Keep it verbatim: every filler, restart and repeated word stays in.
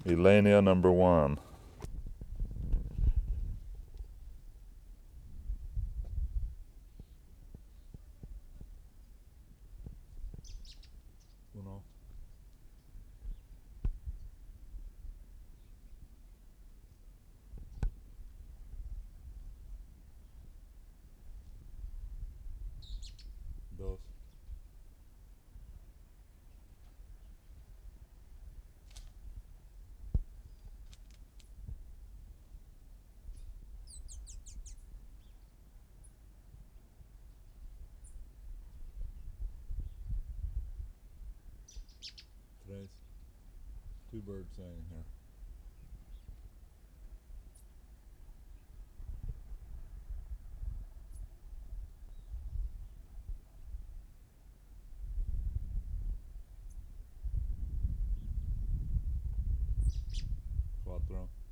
Elenia number one. Uno. Dos. Tres. Two birds saying here. Cuatro.